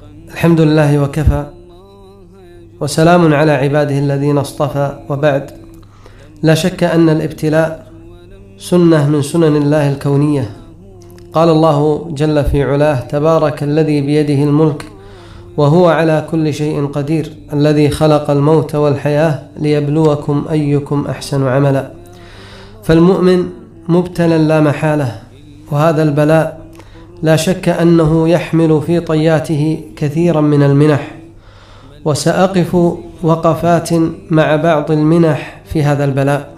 الحمد لله وكفى، وسلام على عباده الذين اصطفى، وبعد. لا شك أن الابتلاء سنة من سنن الله الكونية. قال الله جل في علاه: تبارك الذي بيده الملك وهو على كل شيء قدير، الذي خلق الموت والحياة ليبلوكم أيكم أحسن عملا. فالمؤمن مبتلى لا محالة، وهذا البلاء لا شك أنه يحمل في طياته كثيرا من المنح، وسأقف وقفات مع بعض المنح في هذا البلاء.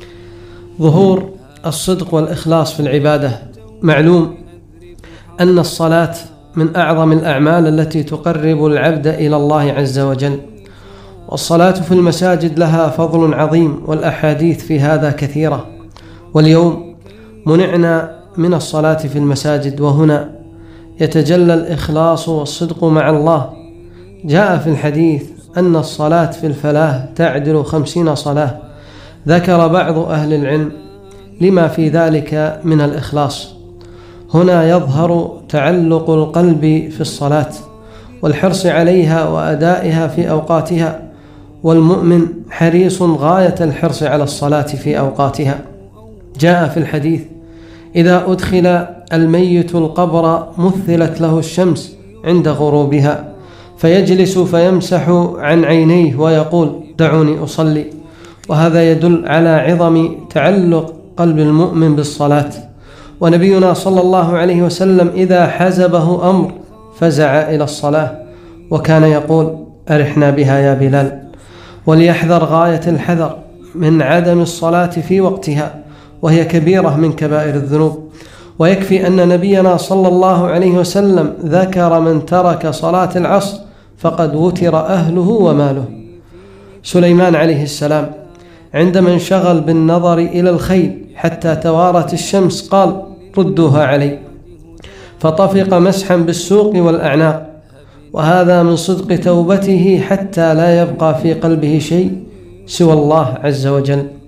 ظهور الصدق والإخلاص في العبادة. معلوم أن الصلاة من أعظم الأعمال التي تقرب العبد إلى الله عز وجل، والصلاة في المساجد لها فضل عظيم، والأحاديث في هذا كثيرة. واليوم منعنا من الصلاة في المساجد، وهنا يتجلى الإخلاص والصدق مع الله. جاء في الحديث أن الصلاة في الفلاة تعدل 50 صلاة. ذكر بعض أهل العلم لما في ذلك من الإخلاص. هنا يظهر تعلق القلب في الصلاة والحرص عليها وأدائها في أوقاتها، والمؤمن حريص غاية الحرص على الصلاة في أوقاتها. جاء في الحديث: إذا أدخل الميت القبر مثلت له الشمس عند غروبها، فيجلس فيمسح عن عينيه ويقول: دعوني أصلي. وهذا يدل على عظم تعلق قلب المؤمن بالصلاة. ونبينا صلى الله عليه وسلم إذا حزبه أمر فزع إلى الصلاة، وكان يقول: أرحنا بها يا بلال. وليحذر غاية الحذر من عدم الصلاة في وقتها، وهي كبيرة من كبائر الذنوب. ويكفي أن نبينا صلى الله عليه وسلم ذكر من ترك صلاة العصر فقد وتر أهله وماله. سليمان عليه السلام عندما انشغل بالنظر إلى الخيل حتى توارت الشمس قال: ردوها علي، فطفق مسحا بالسوق والأعناق. وهذا من صدق توبته حتى لا يبقى في قلبه شيء سوى الله عز وجل.